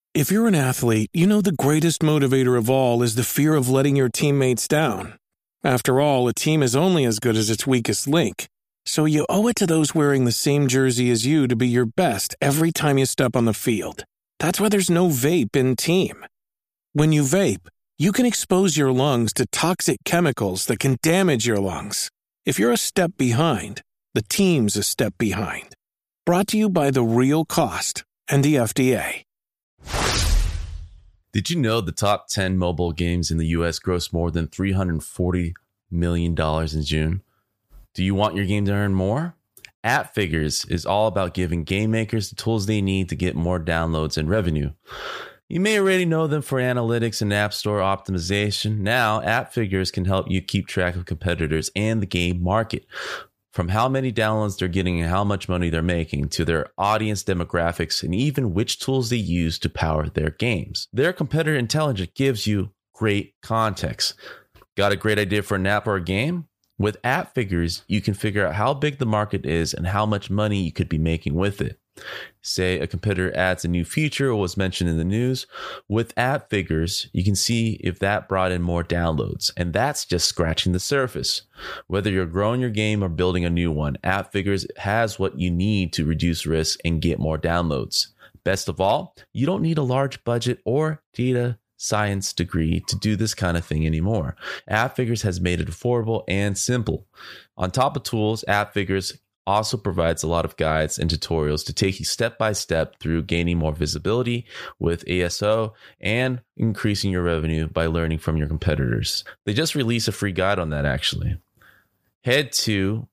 If you're an athlete, you know the greatest motivator of all is the fear of letting your teammates down. After all, a team is only as good as its weakest link. So you owe it to those wearing the same jersey as you to be your best every time you step on the field. That's why there's no vape in team. When you vape, you can expose your lungs to toxic chemicals that can damage your lungs. If you're a step behind, the team's a step behind. Brought to you by The Real Cost and the FDA. Did you know the top 10 mobile games in the U.S. grossed more than $340 million in June? Do you want your game to earn more? AppFigures is all about giving game makers the tools they need to get more downloads and revenue. You may already know them for analytics and app store optimization. Now, AppFigures can help you keep track of competitors and the game market. From how many downloads they're getting and how much money they're making to their audience demographics and even which tools they use to power their games. Their competitor intelligence gives you great context. Got a great idea for an app or a game? With AppFigures, you can figure out how big the market is and how much money you could be making with it. Say a competitor adds a new feature or was mentioned in the news. With AppFigures, you can see if that brought in more downloads, and that's just scratching the surface. Whether you're growing your game or building a new one, AppFigures has what you need to reduce risk and get more downloads. Best of all, you don't need a large budget or data science degree to do this kind of thing anymore. AppFigures has made it affordable and simple. On top of tools, AppFigures also provides a lot of guides and tutorials to take you step by step through gaining more visibility with ASO and increasing your revenue by learning from your competitors. They just released a free guide on that, actually. Head to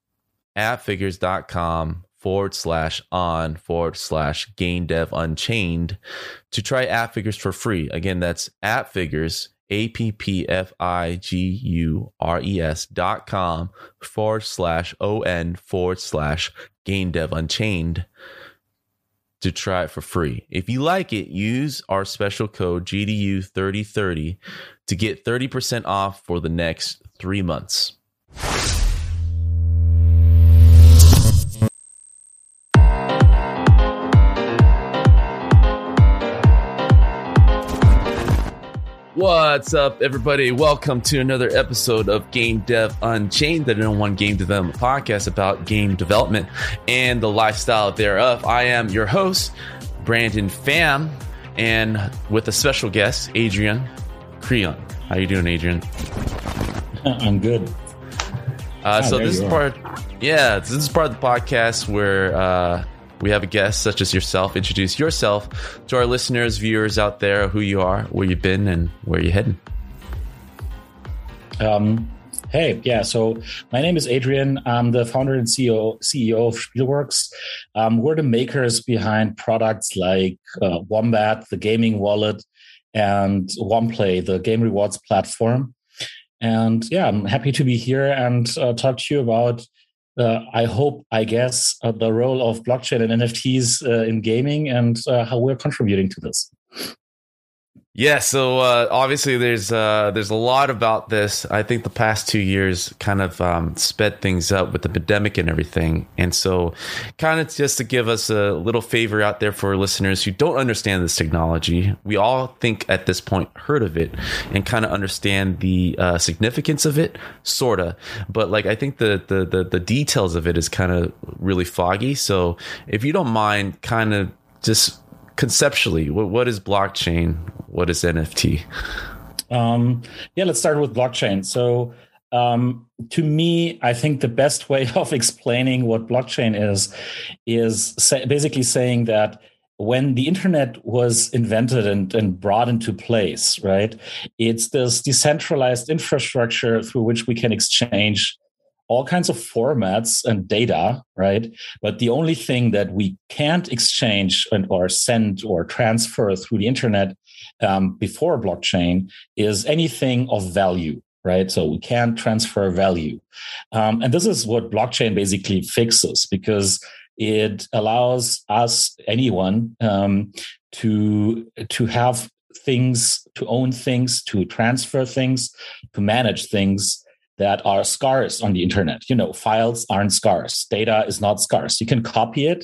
appfigures.com/on/GameDev Unchained to try AppFigures for free. Again, that's AppFigures, appfigures.com/on/GameDev Unchained to try it for free. If you like it, use our special code GDU3030 to get 30% off for the next 3 months. What's up, everybody? Welcome to another episode of Game Dev Unchained, the #1 game development podcast about game development and the lifestyle thereof. I am your host, Brandon Pham, and with a special guest, Adrian Creon. How you doing, Adrian? I'm good. So this is part of the podcast where we have a guest such as yourself. Introduce yourself to our listeners, viewers out there, who you are, where you've been, and where you're heading. So my name is Adrian. I'm the founder and CEO of Spielworks. We're the makers behind products like Wombat, the gaming wallet, and OnePlay, the game rewards platform. And I'm happy to be here and talk to you about the role of blockchain and NFTs in gaming and how we're contributing to this. Yeah, so obviously there's a lot about this. I think the past 2 years kind of sped things up with the pandemic and everything. And so kind of just to give us a little favor out there for listeners who don't understand this technology, we all think at this point heard of it and kind of understand the significance of it, sort of. But like I think the details of it is kind of really foggy. So if you don't mind, kind of just conceptually, what is blockchain? What is NFT? Let's start with blockchain. So to me, I think the best way of explaining what blockchain is basically saying that when the internet was invented and brought into place, right, it's this decentralized infrastructure through which we can exchange all kinds of formats and data, right? But the only thing that we can't exchange or send or transfer through the internet before blockchain is anything of value, right? So we can't transfer value. And this is what blockchain basically fixes, because it allows anyone, to have things, to own things, to transfer things, to manage things that are scarce on the internet. Files aren't scarce. Data is not scarce. You can copy it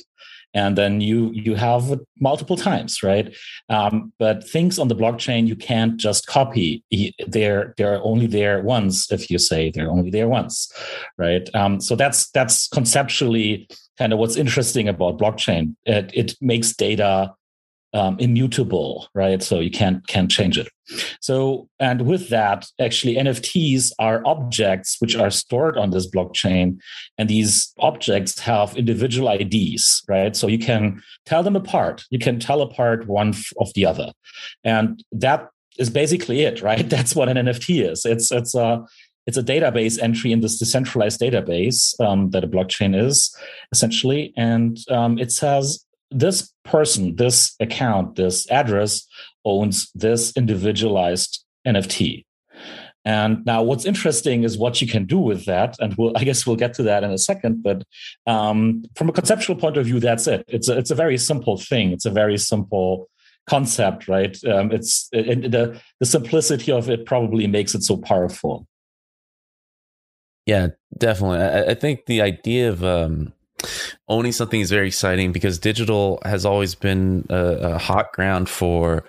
and then you have it multiple times, right? But things on the blockchain you can't just copy. They're only there once. If you say they're only there once, right? So that's conceptually kind of what's interesting about blockchain. It makes data immutable, right? So you can't change it. So, and with that, actually, NFTs are objects which are stored on this blockchain, and these objects have individual IDs, right? So you can tell them apart. You can tell apart one of the other, and that is basically it, right? That's what an NFT is. It's a database entry in this decentralized database that a blockchain is essentially, and it says, this person, this account, this address owns this individualized NFT. And now what's interesting is what you can do with that. And I guess we'll get to that in a second. But from a conceptual point of view, that's it. It's a very simple thing. It's a very simple concept, right? The simplicity of it probably makes it so powerful. Yeah, definitely. I think the idea of owning something is very exciting, because digital has always been a hot ground for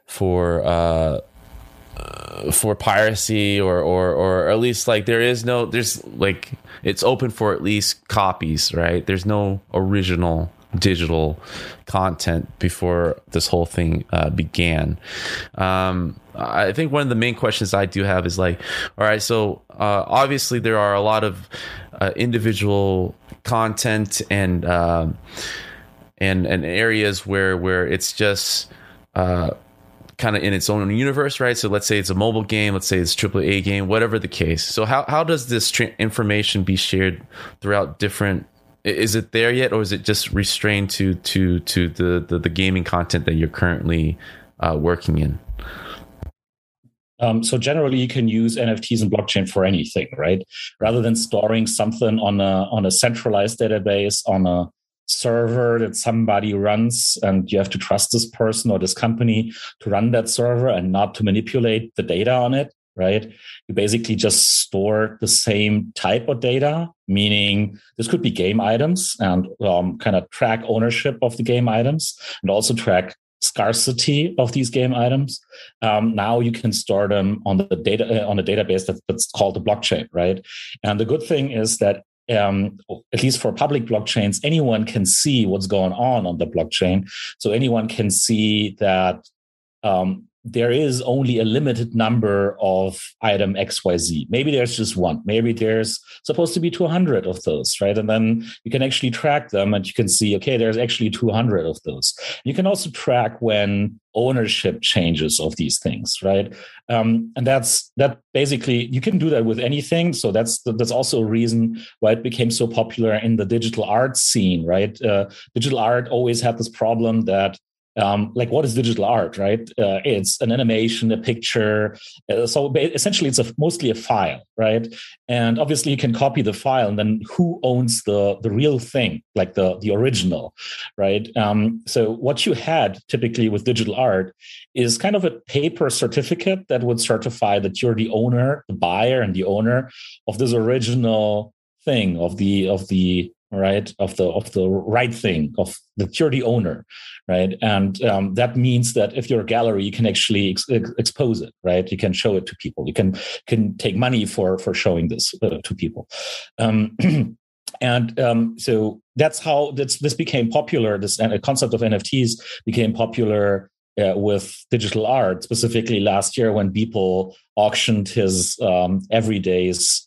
piracy, or at least like there's like, it's open for at least copies, right? There's no original digital content before this whole thing began. I think one of the main questions I do have is like, all right, so obviously there are a lot of individual content and areas where it's just kind of in its own universe, right? So let's say it's a mobile game, let's say it's AAA game, whatever the case. So how does this information be shared throughout different? Is it there yet, or is it just restrained to the gaming content that you're currently working in? So generally, you can use NFTs and blockchain for anything, right? Rather than storing something on a centralized database on a server that somebody runs, and you have to trust this person or this company to run that server and not to manipulate the data on it, right? You basically just store the same type of data, meaning this could be game items, and kind of track ownership of the game items, and also track scarcity of these game items. Now you can store them on the data on a database that's called the blockchain, right? And the good thing is that at least for public blockchains, anyone can see what's going on the blockchain. So anyone can see that there is only a limited number of item XYZ. Maybe there's just one. Maybe there's supposed to be 200 of those, right? And then you can actually track them, and you can see, okay, there's actually 200 of those. You can also track when ownership changes of these things, right? And that basically, you can do that with anything. So that's also a reason why it became so popular in the digital art scene, right? Digital art always had this problem that like, what is digital art, right? It's an animation, a picture. So essentially, it's mostly a file, right? And obviously, you can copy the file, and then who owns the real thing, like the original, right? So what you had typically with digital art is kind of a paper certificate that would certify that you're the owner, the buyer, and the owner of this original thing, of the right of the right thing, of that you're the owner, right? And that means that if you're a gallery, you can actually expose it, right? You can show it to people. You can take money for showing this to people. So that's how this became popular. This concept of NFTs became popular with digital art, specifically last year when Beeple auctioned his Everyday's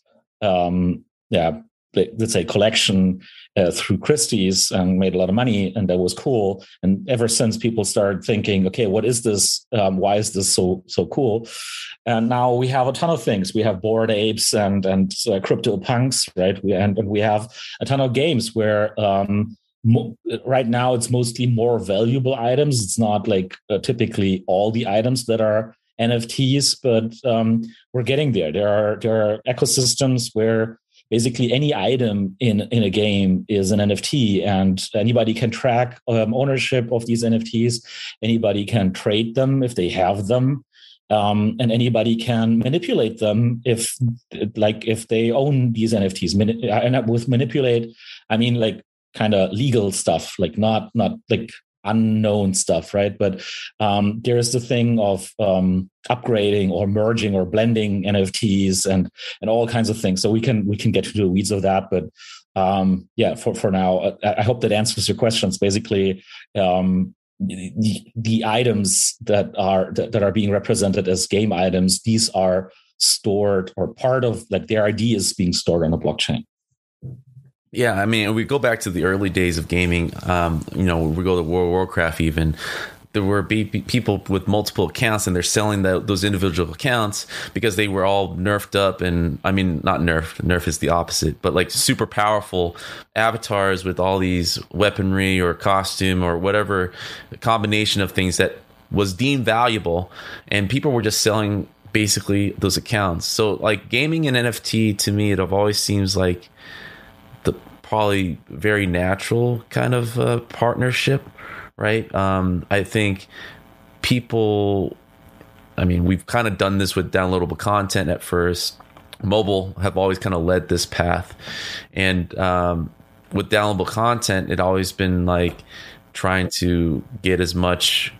let's say collection through Christie's, and made a lot of money, and that was cool. And ever since, people started thinking, okay, what is this? Why is this so cool? And now we have a ton of things. We have Bored Apes and CryptoPunks, right? We have a ton of games where right now it's mostly more valuable items. It's not like typically all the items that are NFTs, but we're getting there. There are ecosystems where basically any item in a game is an NFT, and anybody can track ownership of these NFTs. Anybody can trade them if they have them, and anybody can manipulate them if they own these NFTs. And with manipulate, I mean like kind of legal stuff, like not like unknown stuff, right? But there is the thing of upgrading or merging or blending NFTs and all kinds of things. So we can get to the weeds of that, but for now, I hope that answers your questions. Basically, the items that are being represented as game items, these are stored, or part of, like, their ID is being stored on a blockchain. Yeah, I mean, we go back to the early days of gaming. We go to World of Warcraft even. There were people with multiple accounts, and they're selling those individual accounts because they were all nerfed up. And I mean, not nerfed. Nerf is the opposite, but like super powerful avatars with all these weaponry or costume or whatever combination of things that was deemed valuable, and people were just selling basically those accounts. So like gaming and NFT, to me, it always seems like the probably very natural kind of partnership, right? I think people, I mean, we've kind of done this with downloadable content at first. Mobile have always kind of led this path, and with downloadable content, it always been like trying to get as much,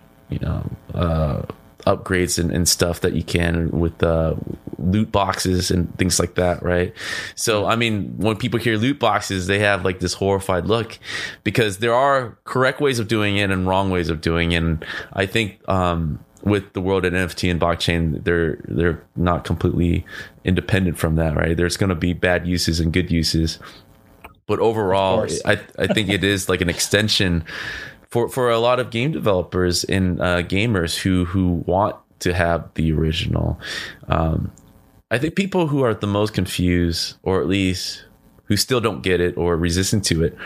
upgrades and stuff that you can with loot boxes and things like that, right? So I mean, when people hear loot boxes, they have like this horrified look, because there are correct ways of doing it and wrong ways of doing it. And I think with the world of NFT and blockchain, they're not completely independent from that, right? There's going to be bad uses and good uses, but overall, I think it is like an extension for a lot of game developers and gamers who want to have the original. I think people who are the most confused, or at least who still don't get it or resistant to it,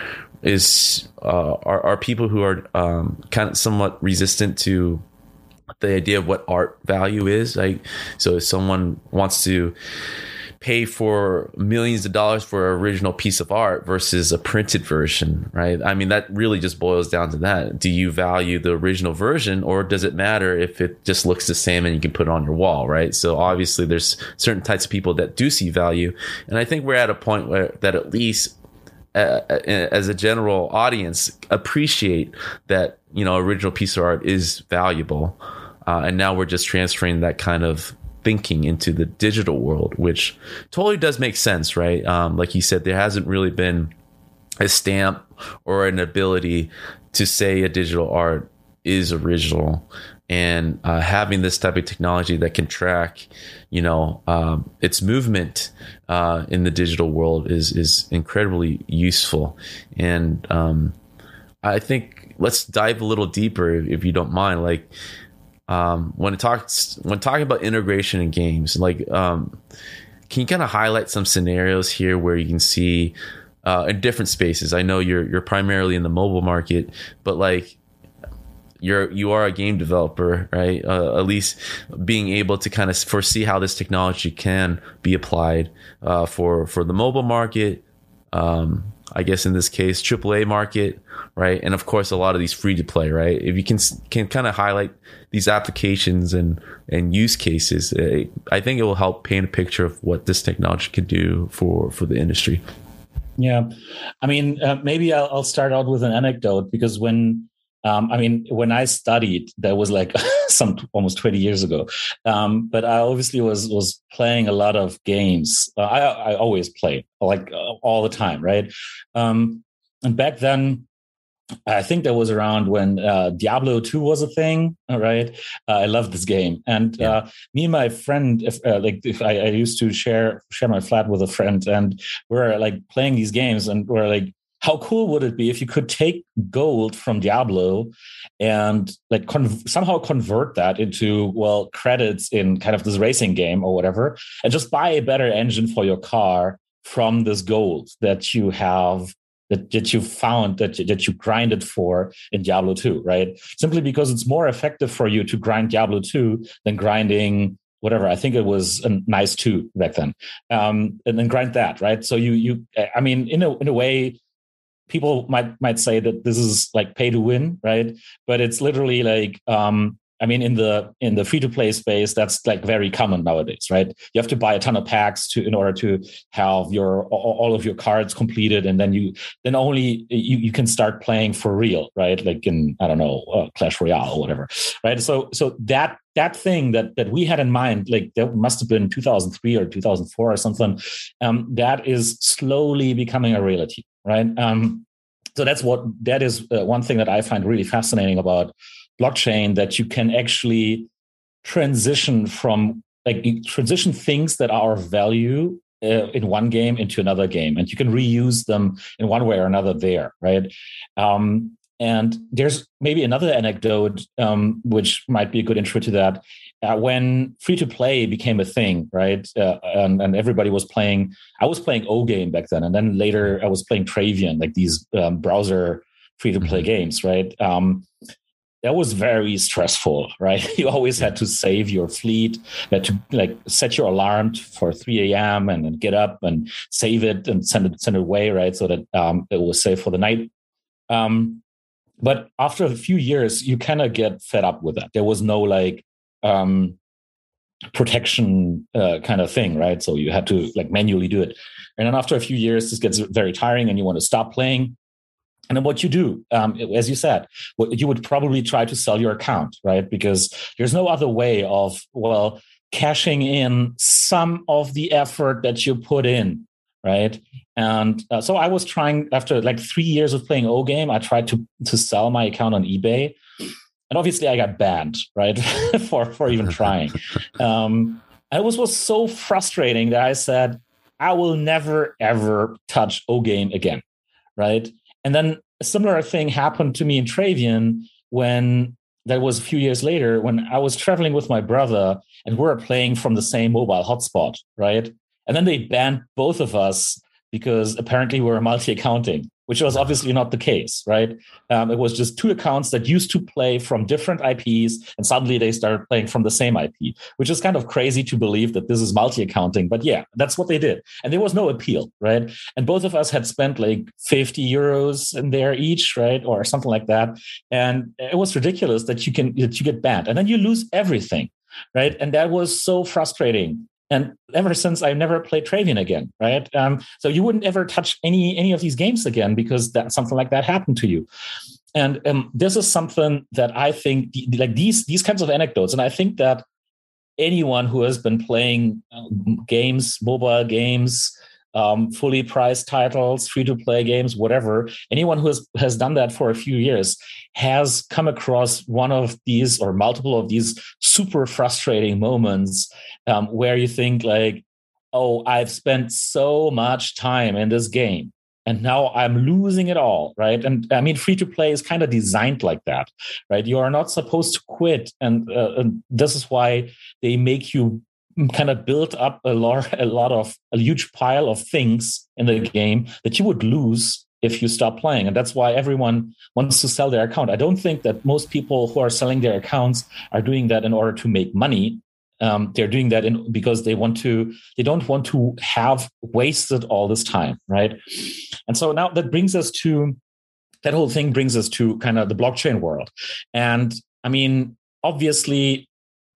are people who are kind of somewhat resistant to the idea of what art value is. Like, so if someone wants to pay for millions of dollars for an original piece of art versus a printed version, right? I mean, that really just boils down to that. Do you value the original version, or does it matter if it just looks the same and you can put it on your wall, right? So obviously there's certain types of people that do see value. And I think we're at a point where that at least as a general audience appreciate that, original piece of art is valuable. And now we're just transferring that kind of thinking into the digital world, which totally does make sense, right? Like you said, there hasn't really been a stamp or an ability to say a digital art is original, and having this type of technology that can track, its movement in the digital world is incredibly useful. And I think let's dive a little deeper, if you don't mind, like. When talking about integration in games, like, can you kind of highlight some scenarios here where you can see in different spaces? I know you're primarily in the mobile market, but like you are a game developer, right? At least being able to kind of foresee how this technology can be applied for the mobile market. I guess in this case, AAA market, right? And of course, a lot of these free to play, right? If you can kind of highlight these applications and use cases, I think it will help paint a picture of what this technology can do for the industry. Yeah, I mean, maybe I'll start out with an anecdote, because when I studied, that was like almost 20 years ago. But I obviously was playing a lot of games. I always played, like all the time, right? And back then, I think that was around when Diablo 2 was a thing, right? I loved this game. And me and my friend, I used to share my flat with a friend, and we're like playing these games, and we're like, how cool would it be if you could take gold from Diablo and like somehow convert that into, credits in kind of this racing game or whatever, and just buy a better engine for your car from this gold that you have, that you found, that you grinded for in Diablo 2, right? Simply because it's more effective for you to grind Diablo 2 than grinding whatever. I think it was a nice 2 back then, and then grind that, right? So I mean, in a way, people might say that this is like pay to win, right? But it's literally like I mean, in the free to play space, that's like very common nowadays, right? You have to buy a ton of packs in order to have all of your cards completed, and then you can start playing for real, right? Like in, I don't know, Clash Royale or whatever, right? So that thing that we had in mind, like that must have been 2003 or 2004 or something, that is slowly becoming a reality, right? So that is one thing that I find really fascinating about blockchain, that you can actually transition things that are of value in one game into another game, and you can reuse them in one way or another there, right? And there's maybe another anecdote which might be a good intro to that. When free to play became a thing, right? And everybody was playing. I was playing O-Game back then, and then later I was playing Travian, like these browser free to play games, right? That was very stressful, right? You always had to save your fleet, had to like set your alarm for 3 a.m. and then get up and save it and send it away, right? So that it was safe for the night. But after a few years, you kind of get fed up with that. There was no like protection kind of thing, right? So you had to like manually do it. And then after a few years, this gets very tiring and you want to stop playing. And then what you do, as you said, you would probably try to sell your account, right? Because there's no other way of, cashing in some of the effort that you put in, right? And so I was trying, after like 3 years of playing O-Game, I tried to sell my account on eBay. And obviously I got banned, right? for even trying. And it was so frustrating that I said, I will never, ever touch O-Game again, right? And then a similar thing happened to me in Travian when that was a few years later, when I was traveling with my brother and we were playing from the same mobile hotspot, right? And then they banned both of us because apparently we were multi-accounting, which was obviously not the case, right? It was just two accounts that used to play from different IPs, and suddenly they started playing from the same IP, which is kind of crazy to believe that this is multi-accounting. But yeah, that's what they did. And there was no appeal, right? And both of us had spent like 50 euros in there each, right? Or something like that. And it was ridiculous that you get banned. And then you lose everything, right? And that was so frustrating. And ever since, I've never played Travian again, right? So you wouldn't ever touch any of these games again because something like that happened to you. And this is something that I think, like these kinds of anecdotes, and I think that anyone who has been playing games, mobile games, fully priced titles, free-to-play games, whatever, anyone who has done that for a few years has come across one of these or multiple of these super frustrating moments where you think like, oh, I've spent so much time in this game and now I'm losing it all, right? And I mean, free-to-play is kind of designed like that, right? You are not supposed to quit. And this is why they make you kind of built up a huge pile of things in the game that you would lose if you stop playing. And that's why everyone wants to sell their account. I don't think that most people who are selling their accounts are doing that in order to make money. They're doing that because they don't want to have wasted all this time, right? And so now that whole thing brings us to kind of the blockchain world. And I mean, obviously,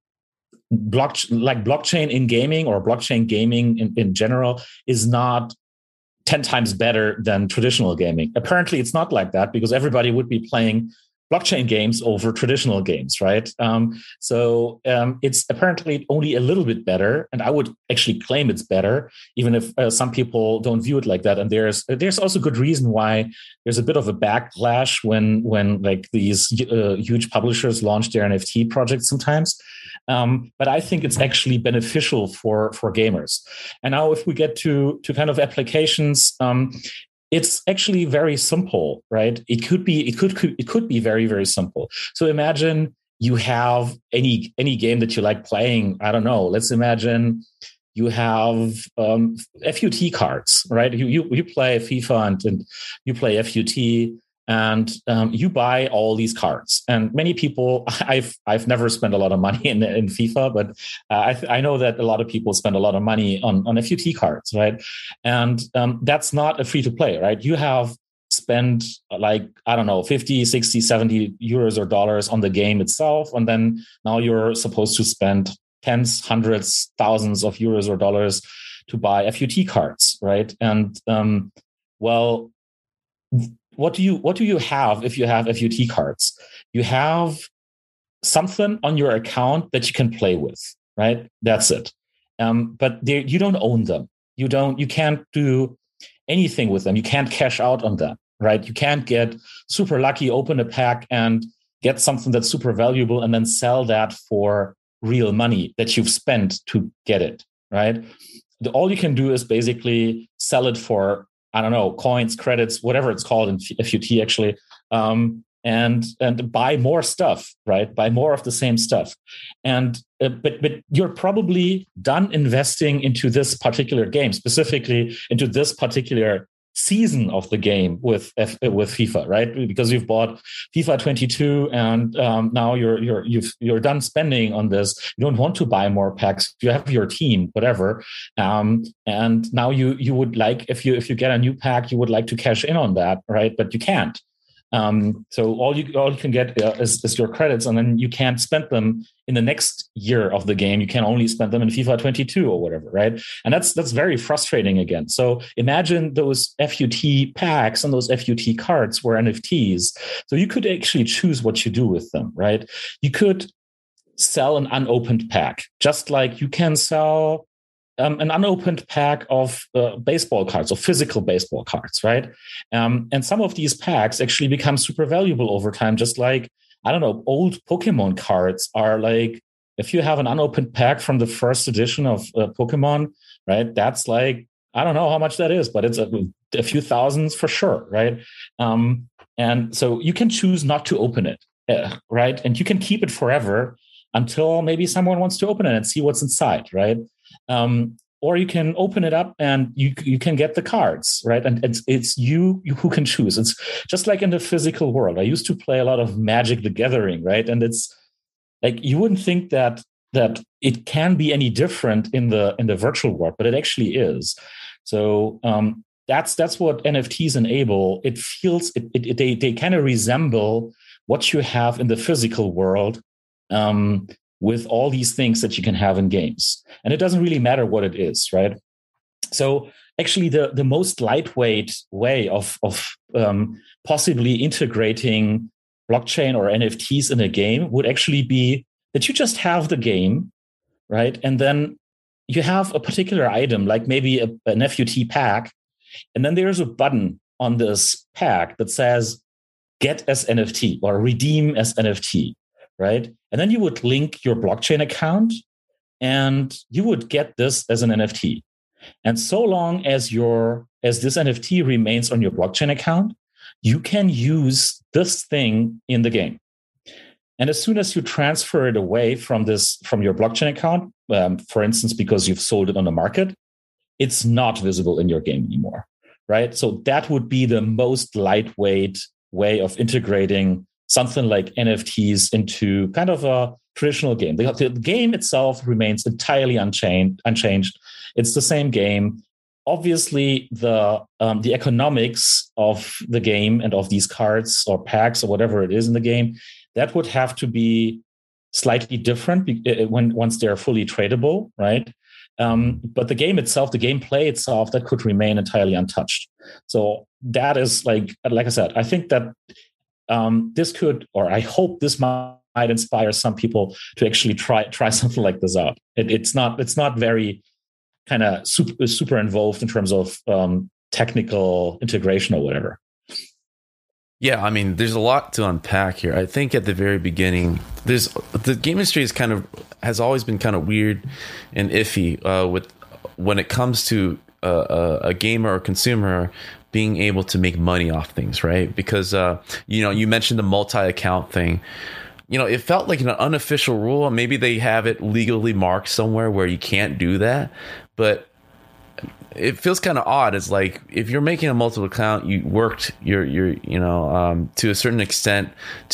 blockchain in gaming or blockchain gaming in general is not 10 times better than traditional gaming. Apparently, it's not like that because everybody would be playing blockchain games over traditional games, right? So it's apparently only a little bit better, and I would actually claim it's better, even if some people don't view it like that. And there's also good reason why there's a bit of a backlash when like these huge publishers launch their NFT projects sometimes. But I think it's actually beneficial for gamers. And now, if we get to kind of applications. It's actually very simple, right? It could be very, very simple. So imagine you have any game that you like playing. I don't know. Let's imagine you have FUT cards, right? You play FIFA and you play FUT, and you buy all these cards. And many people, I've never spent a lot of money in FIFA, but I know that a lot of people spend a lot of money on FUT cards, right? And that's not a free to play, right? You have spend like, I don't know, 50, 60, 70 euros or dollars on the game itself. And then now you're supposed to spend tens, hundreds, thousands of euros or dollars to buy FUT cards, right? And well, what do you have if you have FUT cards? You have something on your account that you can play with, right? That's it. But you don't own them. You can't do anything with them. You can't cash out on them, right? You can't get super lucky, open a pack and get something that's super valuable and then sell that for real money that you've spent to get it, right? All you can do is basically sell it for, I don't know, coins, credits, whatever it's called in FUT actually, and buy more stuff, right? Buy more of the same stuff. And but you're probably done investing into this particular game, specifically into this particular season of the game with FIFA, right? Because you've bought FIFA 22 and now you're done spending on this. You don't want to buy more packs. You have your team, whatever, and now you would like, if you get a new pack, you would like to cash in on that, right? But you can't. So all you can get is your credits, and then you can't spend them in the next year of the game. You can only spend them in FIFA 22 or whatever, right? And that's very frustrating again. So imagine those FUT packs and those FUT cards were NFTs. So you could actually choose what you do with them, right? You could sell an unopened pack, just like you can sell an unopened pack of baseball cards or physical baseball cards, right? And some of these packs actually become super valuable over time, just like, I don't know, old Pokemon cards are like, if you have an unopened pack from the first edition of Pokemon, right? That's like, I don't know how much that is, but it's a few thousands for sure, right? And so you can choose not to open it, right? And you can keep it forever until maybe someone wants to open it and see what's inside, right? Or you can open it up and you can get the cards, right? And it's you who can choose. It's just like in the physical world. I used to play a lot of Magic the Gathering, right? And it's like, you wouldn't think that it can be any different in the virtual world, but it actually is. So that's what NFTs enable. It feels they kind of resemble what you have in the physical world. With all these things that you can have in games. And it doesn't really matter what it is, right? So actually the most lightweight way of possibly integrating blockchain or NFTs in a game would actually be that you just have the game, right? And then you have a particular item, like maybe an FUT pack, and then there's a button on this pack that says get as NFT or redeem as NFT, right? And then you would link your blockchain account and you would get this as an NFT. And so long as this NFT remains on your blockchain account, you can use this thing in the game. And as soon as you transfer it away from your blockchain account, for instance, because you've sold it on the market, it's not visible in your game anymore, right? So that would be the most lightweight way of integrating something like NFTs into kind of a traditional game. The game itself remains entirely unchanged. It's the same game. Obviously, the economics of the game and of these cards or packs or whatever it is in the game, that would have to be slightly different once they're fully tradable, right? But the game itself, the gameplay itself, that could remain entirely untouched. So that is like I said, I think that this could, or I hope this might inspire some people to actually try something like this out. It's not very kind of super involved in terms of technical integration or whatever. Yeah, I mean, there's a lot to unpack here. I think at the very beginning, the game industry has always been kind of weird and iffy with when it comes to a gamer or consumer being able to make money off things, right? Because you mentioned the multi-account thing. It felt like an unofficial rule. Maybe they have it legally marked somewhere where you can't do that, but it feels kind of odd. It's like if you're making a multiple account, you worked your to a certain extent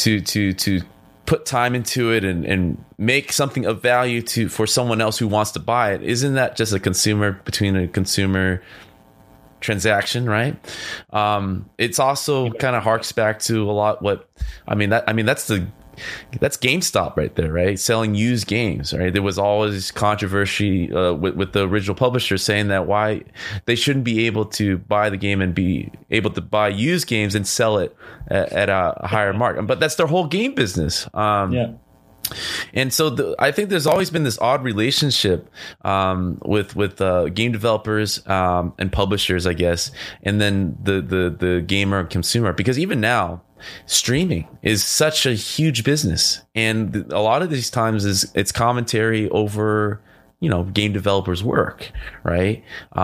to put time into it and make something of value for someone else who wants to buy it. Isn't that just between a consumer transaction, right? It's also kind of harks back to a lot that's GameStop right there, right? Selling used games, right? There was always controversy with the original publisher saying that why they shouldn't be able to buy the game and be able to buy used games and sell it at a higher mark. But that's their whole game business. And so I think there's always been this odd relationship with game developers and publishers, I guess, and then the gamer and consumer, because even now, streaming is such a huge business, and a lot of these times it's commentary over game developers' work, right?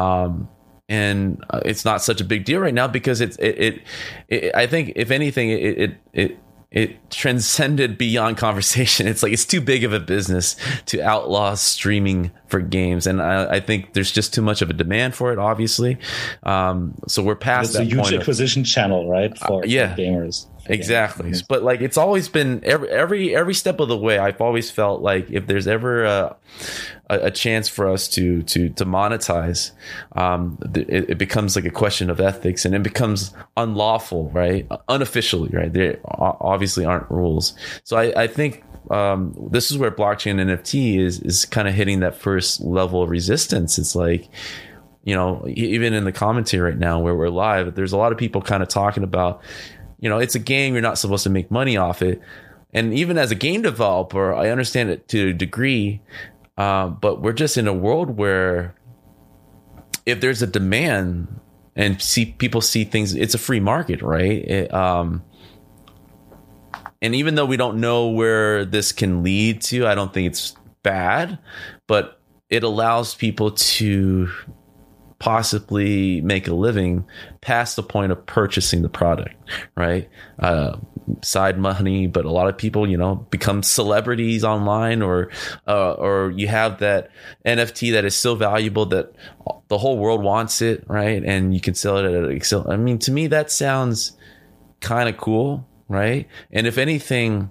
And it's not such a big deal right now because it I think if anything it transcended beyond conversation. It's like it's too big of a business to outlaw streaming for games, and I think there's just too much of a demand for it, obviously. So we're past that point. It's a huge acquisition channel, right? For gamers. Exactly. But like it's always been every step of the way, I've always felt like if there's ever a chance for us to monetize, it becomes like a question of ethics, and it becomes unlawful, right? Unofficially, right? There obviously aren't rules. So I think this is where blockchain and NFT is kind of hitting that first level of resistance. It's like, even in the commentary right now where we're live, there's a lot of people kind of talking about, it's a game, you're not supposed to make money off it. And even as a game developer, I understand it to a degree, but we're just in a world where if there's a demand and people see things, it's a free market, right? And even though we don't know where this can lead to, I don't think it's bad, but it allows people to possibly make a living past the point of purchasing the product, right? Side money, but a lot of people, become celebrities online, or you have that NFT that is so valuable that the whole world wants it, right? And you can sell it at Excel. I mean, to me, that sounds kind of cool, right? And if anything,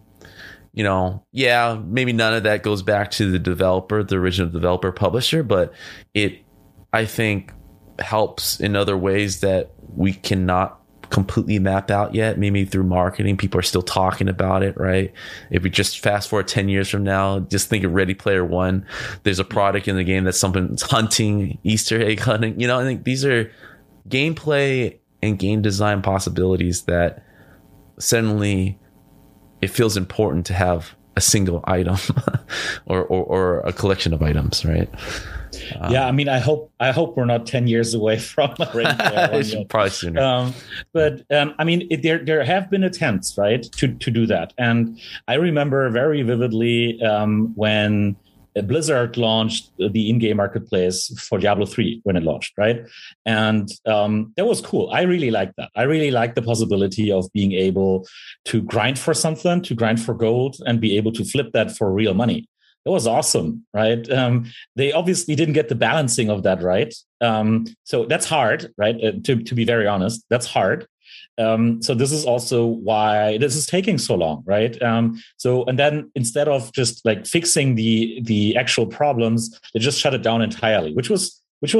maybe none of that goes back to the developer, the original developer publisher, but I think helps in other ways that we cannot completely map out yet. Maybe through marketing, people are still talking about it, right? If we just fast forward 10 years from now, just think of Ready Player One. There's a product in the game that's something's hunting, Easter egg hunting. I think these are gameplay and game design possibilities that suddenly it feels important to have a single item or a collection of items, right? I mean, I hope we're not 10 years away from Ready Player One. Probably sooner. But I mean, there have been attempts, right, to do that. And I remember very vividly when Blizzard launched the in-game marketplace for Diablo 3 when it launched, right? And that was cool. I really liked that. I really liked the possibility of being able to grind for something, to grind for gold, and be able to flip that for real money. It was awesome, right? They obviously didn't get the balancing of that right. So that's hard, right? To be very honest, that's hard. So this is also why this is taking so long, right? And then instead of just like fixing the actual problems, they just shut it down entirely, which was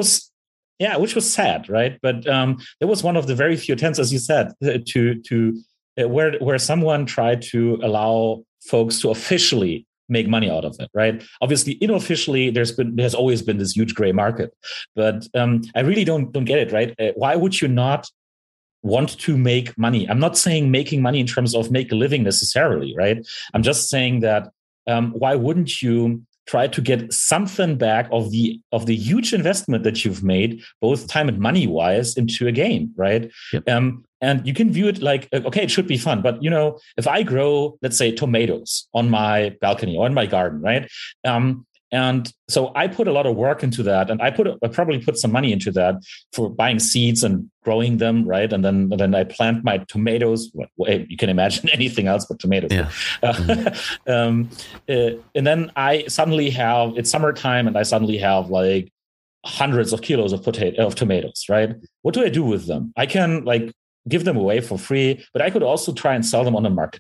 sad, right? But there was one of the very few attempts, as you said, where someone tried to allow folks to officially make money out of it, right? Obviously, unofficially, there's always been this huge gray market, but I really don't get it, right? Why would you not want to make money? I'm not saying making money in terms of make a living necessarily, right? I'm just saying that why wouldn't you try to get something back of the huge investment that you've made, both time and money wise, into a game, right? Yep. And you can view it like, okay, it should be fun. But, if I grow, let's say, tomatoes on my balcony or in my garden, right? And so I put a lot of work into that, and I probably put some money into that for buying seeds and growing them, right? And then I plant my tomatoes. You can imagine anything else but tomatoes. Yeah. And then it's summertime, and I suddenly have like hundreds of kilos of tomatoes, right? What do I do with them? I can give them away for free, but I could also try and sell them on the market.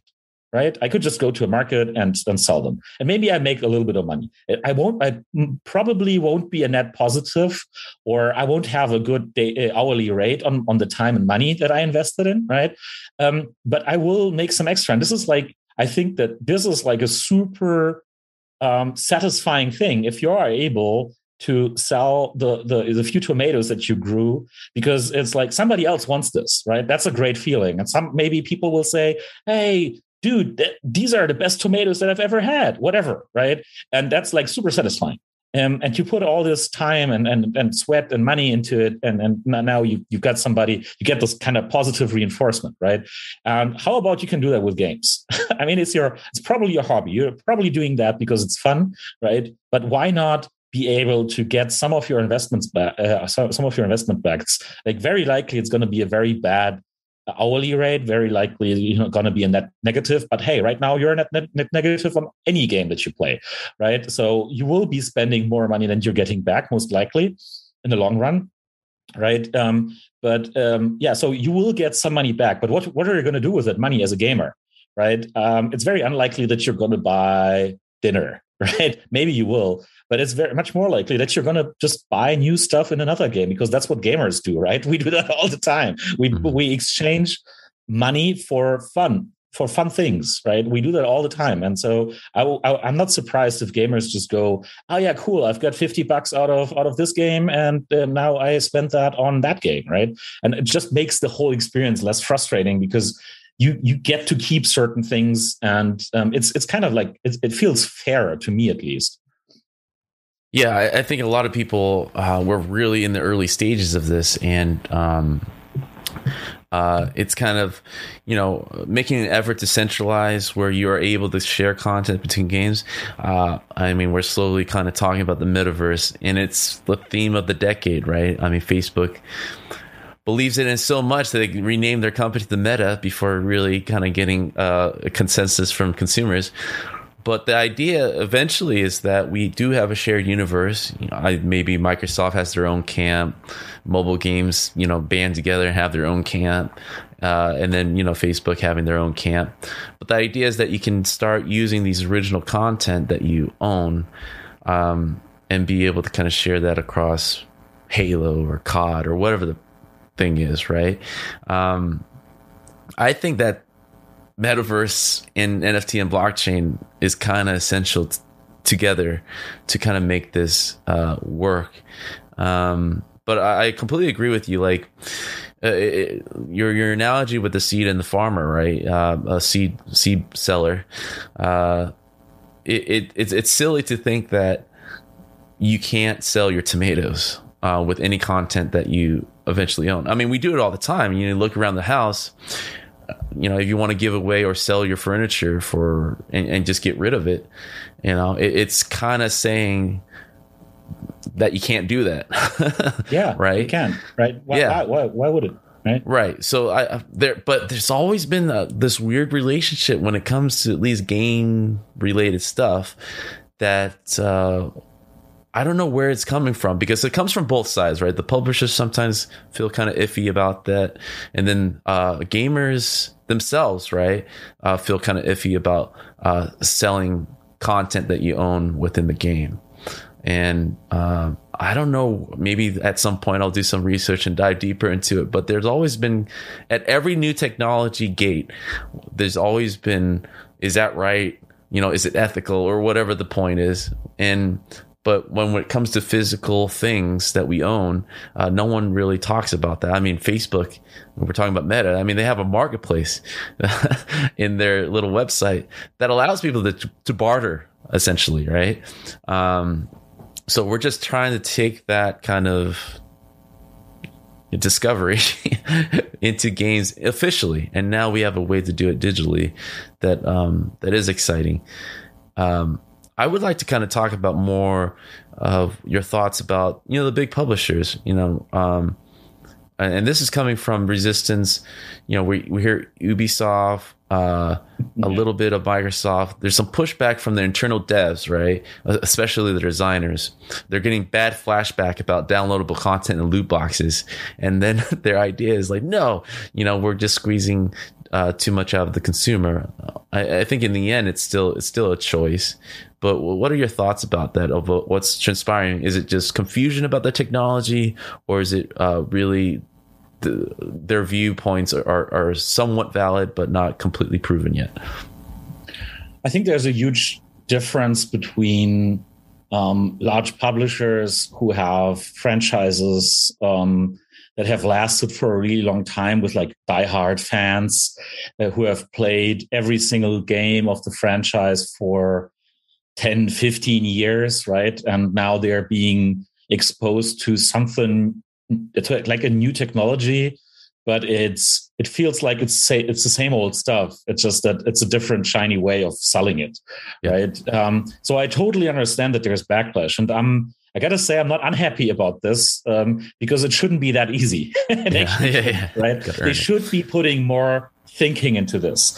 right? I could just go to a market and sell them. And maybe I make a little bit of money. I probably won't be a net positive, or I won't have a good hourly rate on the time and money that I invested in, right? But I will make some extra. And this is like, I think that this is like a super satisfying thing if you are able to sell the few tomatoes that you grew, because it's like somebody else wants this, right? That's a great feeling. And maybe people will say, hey, dude, these are the best tomatoes that I've ever had, whatever, right? And that's like super satisfying. And you put all this time and sweat and money into it, and now you've got somebody, you get this kind of positive reinforcement, right? How about you can do that with games? I mean, it's probably your hobby. You're probably doing that because it's fun, right? But why not be able to get some of your investments back, some of your investment backs? Like, very likely it's going to be a very bad hourly rate, very likely you're going to be a net negative. But hey, right now you're a net negative on any game that you play, right? So you will be spending more money than you're getting back, most likely, in the long run, right? Yeah, so you will get some money back. But what are you going to do with that money as a gamer, right? It's very unlikely that you're going to buy dinner, right? Maybe you will, but it's very much more likely that you're going to just buy new stuff in another game, because that's what gamers do, right? We do that all the time. We exchange money for fun things, right? We do that all the time. And so I'm not surprised if gamers just go, oh yeah, cool, I've got $50 out of this game, and now I spent that on that game, right? And it just makes the whole experience less frustrating, because you get to keep certain things, and it's kind of like it feels fairer to me, at least. Yeah, I think a lot of people were really in the early stages of this, and it's kind of, making an effort to centralize where you are able to share content between games. I mean, we're slowly kind of talking about the metaverse, and it's the theme of the decade, right? I mean, Facebook believes in it so much that they renamed their company to Meta before really kind of getting a consensus from consumers. But the idea eventually is that we do have a shared universe. Maybe Microsoft has their own camp, mobile games, band together and have their own camp, and then Facebook having their own camp. But the idea is that you can start using these original content that you own, and be able to kind of share that across Halo or COD or whatever the thing is, right? I think that metaverse and NFT and blockchain is kind of essential together to kind of make this work. But I completely agree with you. Like your analogy with the seed and the farmer, right? A seed seller. It's silly to think that you can't sell your tomatoes with any content that you eventually own. I mean, we do it all the time. You look around the house. If you want to give away or sell your furniture and just get rid of it, it's kind of saying that you can't do that. Yeah, right. You can, right? Why would it? Right. Right. So but there's always been this weird relationship when it comes to at least game related stuff that I don't know where it's coming from, because it comes from both sides, right? The publishers sometimes feel kind of iffy about that, and then gamers themselves, right, feel kind of iffy about selling content that you own within the game. And I don't know, maybe at some point I'll do some research and dive deeper into it, but there's always been, at every new technology gate, there's always been, is that right? Is it ethical, or whatever the point is? But when it comes to physical things that we own, no one really talks about that. I mean, Facebook, when we're talking about Meta, I mean, they have a marketplace in their little website that allows people to barter, essentially, right? So we're just trying to take that kind of discovery into games officially, and now we have a way to do it digitally that is exciting. I would like to kind of talk about more of your thoughts about, the big publishers, and this is coming from Resistance. We hear Ubisoft, a little bit of Microsoft. There's some pushback from the internal devs, right? Especially the designers. They're getting bad flashback about downloadable content and loot boxes. And then their idea is like, no, we're just squeezing too much out of the consumer. I think in the end, it's still a choice. But what are your thoughts about that? Of what's transpiring? Is it just confusion about the technology, or is it really their viewpoints are somewhat valid but not completely proven yet? I think there's a huge difference between large publishers who have franchises that have lasted for a really long time with like diehard fans who have played every single game of the franchise for 10, 15 years, right? And now they're being exposed to something like a new technology, but it feels like it's the same old stuff. It's just that it's a different shiny way of selling it, right? So I totally understand that there's backlash, and I gotta say I'm not unhappy about this because it shouldn't be that easy. Right? They should be putting more thinking into this,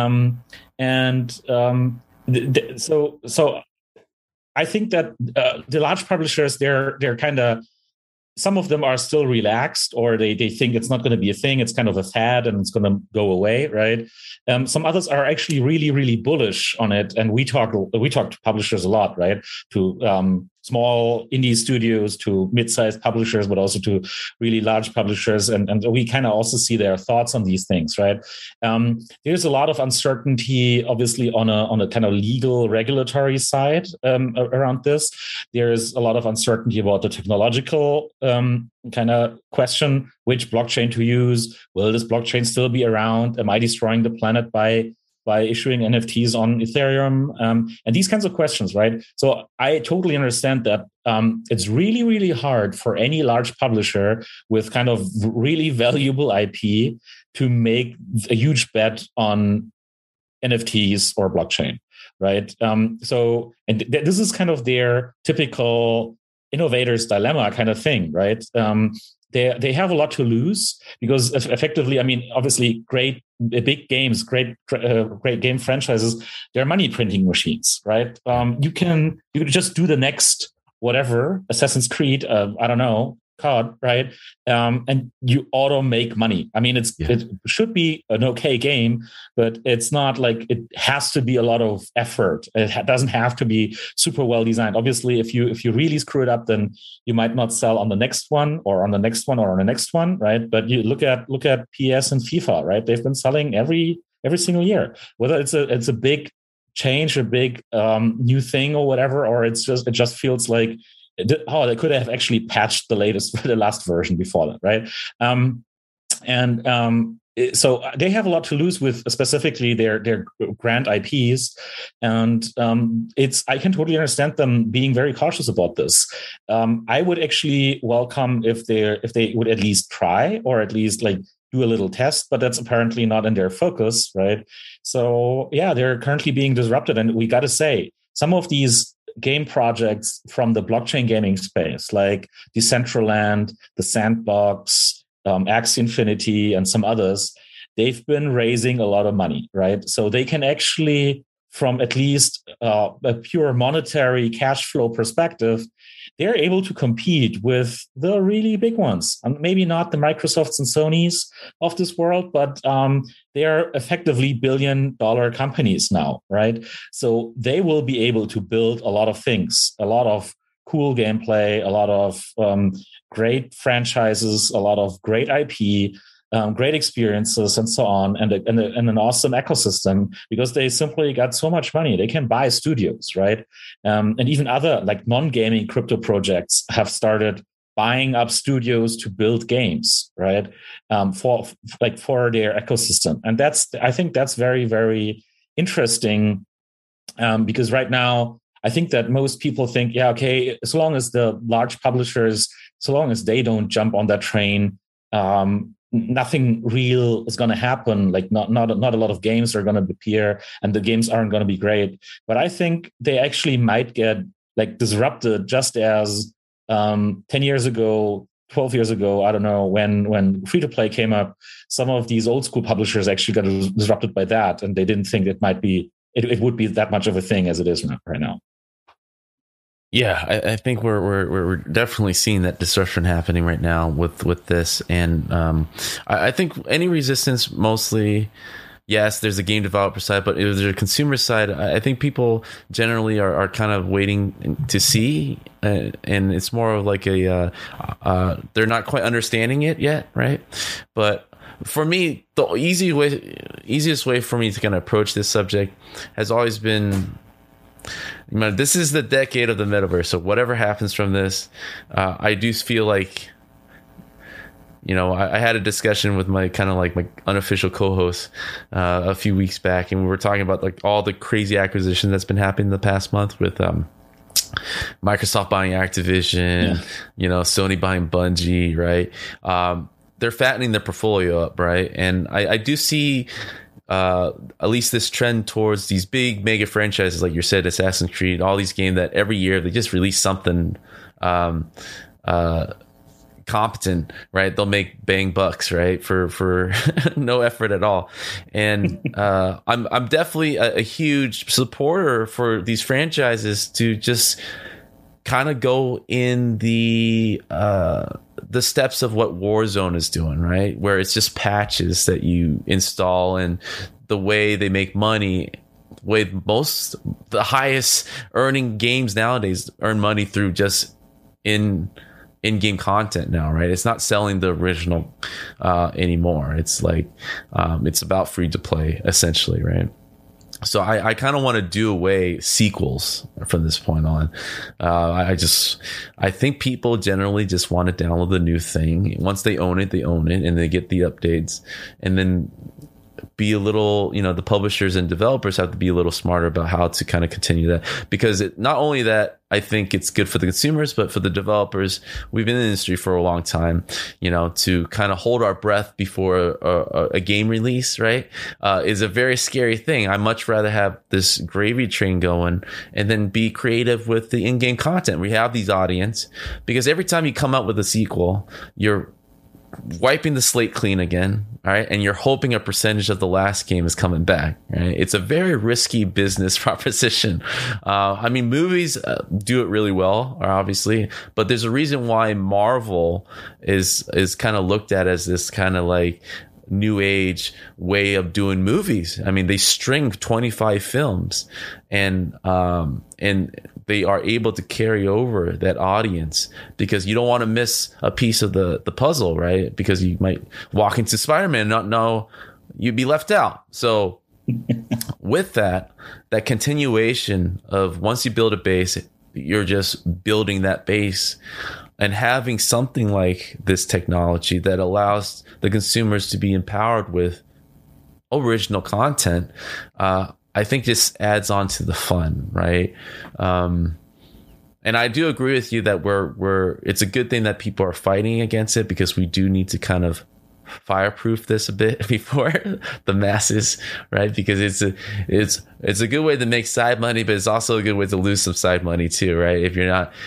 so I think that the large publishers they're kind of, some of them are still relaxed, or they think it's not going to be a thing. It's kind of a fad and it's going to go away, right? Some others are actually really, really bullish on it. And we talk to publishers a lot, right? To small indie studios, to mid-sized publishers, but also to really large publishers. And we kind of also see their thoughts on these things, right? There's a lot of uncertainty, obviously, on a kind of legal regulatory side around this. There's a lot of uncertainty about the technological kind of question, which blockchain to use. Will this blockchain still be around? Am I destroying the planet by issuing NFTs on Ethereum? And these kinds of questions, right? So I totally understand that it's really, really hard for any large publisher with kind of really valuable IP to make a huge bet on NFTs or blockchain, right? This is kind of their typical innovator's dilemma kind of thing, right? They have a lot to lose because effectively, I mean, obviously, great big games, great game franchises, they're money printing machines, right? You can just do the next whatever Assassin's Creed, I don't know, COD, right? And you auto make money. I mean, it should be an okay game, but it's not like it has to be a lot of effort. It doesn't have to be super well designed. Obviously, if you really screw it up, then you might not sell on the next one or on the next one or on the next one, right? But you look at PS and FIFA, right? They've been selling every single year, whether it's a big change, a big new thing or whatever, or it just feels like, they could have actually patched the last version before that, right? So they have a lot to lose with specifically their grand IPs, and I can totally understand them being very cautious about this. I would actually welcome if they would at least try, or at least like do a little test, but that's apparently not in their focus, right? So yeah, they're currently being disrupted, and we got to say some of these game projects from the blockchain gaming space, like Decentraland, The Sandbox, Axie Infinity, and some others, they've been raising a lot of money, right? So they can actually, from at least a pure monetary cash flow perspective, they're able to compete with the really big ones. And maybe not the Microsofts and Sonys of this world, but they are effectively billion-dollar companies now, right? So they will be able to build a lot of things, a lot of cool gameplay, a lot of great franchises, a lot of great IP, great experiences, and so on, and an awesome ecosystem, because they simply got so much money. They can buy studios, right? And even other like non-gaming crypto projects have started buying up studios to build games, right? For their ecosystem, and I think that's very, very interesting, because right now I think that most people think, yeah, okay, as long as the large publishers, so long as they don't jump on that train, nothing real is going to happen. Like not a lot of games are going to appear, and the games aren't going to be great. But I think they actually might get like disrupted, just as 10 years ago, 12 years ago, I don't know, when free to play came up, some of these old school publishers actually got disrupted by that, and they didn't think it would be that much of a thing as it is right now. Yeah, I think we're definitely seeing that disruption happening right now with this, and I think any resistance mostly. Yes, there's a game developer side, but there's a consumer side. I think people generally are kind of waiting to see, and it's more of like they're not quite understanding it yet, right? But for me, the easiest way for me to kind of approach this subject has always been, this is the decade of the metaverse. So whatever happens from this, I do feel like, I had a discussion with my kind of like my unofficial co-host a few weeks back, and we were talking about like all the crazy acquisition that's been happening the past month with Microsoft buying Activision, Sony buying Bungie, right? They're fattening their portfolio up, right? And I do see at least this trend towards these big mega franchises, like you said, Assassin's Creed, all these games that every year they just release something competent, right? They'll make bang bucks, right? For no effort at all. And I'm definitely a huge supporter for these franchises to just kind of go in the steps of what Warzone is doing, right? Where it's just patches that you install, and the way they make money, the highest earning games nowadays earn money through just in-game content now, right? It's not selling the original anymore. It's like it's about free to play essentially, right? So I kind of want to do away sequels from this point on. I think people generally just want to download the new thing. Once they own it, and they get the updates, and then be a little, the publishers and developers have to be a little smarter about how to kind of continue that, because not only that, I think it's good for the consumers, but for the developers, we've been in the industry for a long time, to kind of hold our breath before a game release, right? Is a very scary thing. I much rather have this gravy train going and then be creative with the in-game content. We have these audience, because every time you come out with a sequel, you're wiping the slate clean again, all right, and you're hoping a percentage of the last game is coming back, right? It's a very risky business proposition. Movies do it really well, obviously, but there's a reason why Marvel is kind of looked at as this kind of like new age way of doing movies. They string 25 films, and they are able to carry over that audience, because you don't want to miss a piece of the puzzle, right? Because you might walk into Spider-Man and not know, you'd be left out. So with that continuation of, once you build a base, you're just building that base, and having something like this technology that allows the consumers to be empowered with original content, I think just adds on to the fun, right? And I do agree with you that it's a good thing that people are fighting against it, because we do need to kind of fireproof this a bit before the masses, right? Because it's a good way to make side money, but it's also a good way to lose some side money too, right? If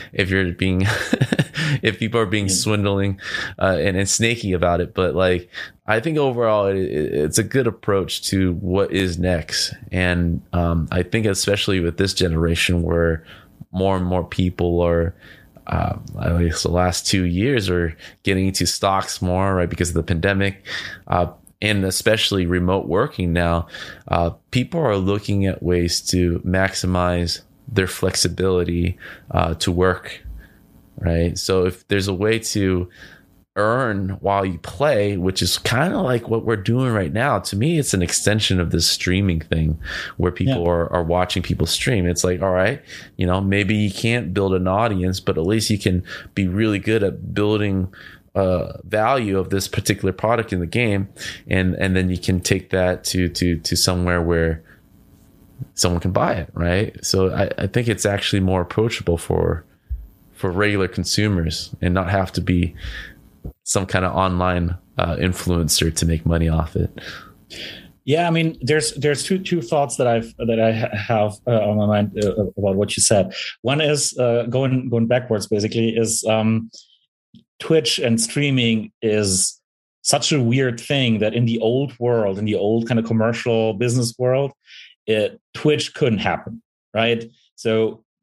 people are being swindling and snaky about it. But like, I think overall it's a good approach to what is next. And I think especially with this generation, where more and more people are, at least the last 2 years, are getting into stocks more, right? Because of the pandemic, and especially remote working now, people are looking at ways to maximize their flexibility to work, right? So if there's a way to earn while you play, which is kind of like what we're doing right now, to me, it's an extension of this streaming thing, where people are watching people stream. It's like, all right, maybe you can't build an audience, but at least you can be really good at building value of this particular product in the game, and then you can take that to somewhere where someone can buy it, right? So I think it's actually more approachable for regular consumers, and not have to be some kind of online influencer to make money off it. Yeah, there's two thoughts that I have on my mind about what you said. One is going backwards. Basically, is Twitch and streaming is such a weird thing that in the old world, in the old kind of commercial business world, Twitch couldn't happen, right? So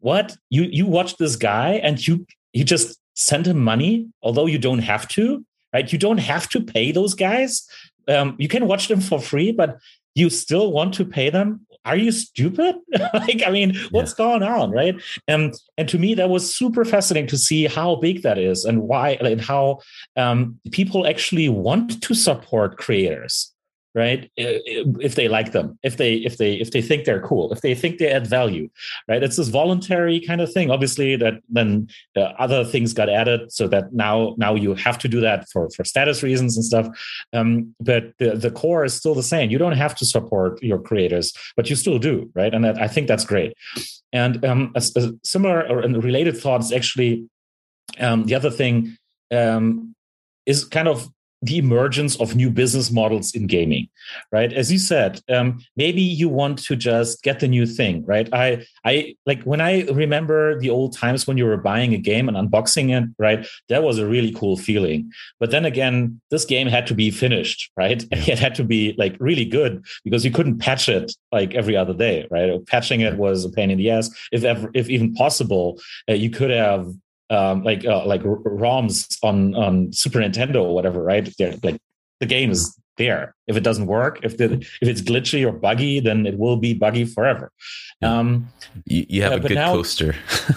what? You watch this guy and you just send him money, although you don't have to, right? You don't have to pay those guys. You can watch them for free, but you still want to pay them. Are you stupid? What's going on, right? And to me, that was super fascinating to see how big that is and why, and how people actually want to support creators, right? If they like them, if they think they're cool, if they think they add value, right? It's this voluntary kind of thing. Obviously, that then other things got added, so that now you have to do that for status reasons and stuff. But the core is still the same. You don't have to support your creators, but you still do, right? And I think that's great. And a similar or related thought is actually the other thing is kind of the emergence of new business models in gaming, right? As you said, maybe you want to just get the new thing, right? I like when I remember the old times when you were buying a game and unboxing it, right? That was a really cool feeling. But then again, this game had to be finished, right? It had to be like really good because you couldn't patch it like every other day, right? Patching it was a pain in the ass. If even possible, you could have like ROMs on Super Nintendo or whatever, right? They're, like, the game is there. If it doesn't work, if it's glitchy or buggy, then it will be buggy forever. You have a good coaster.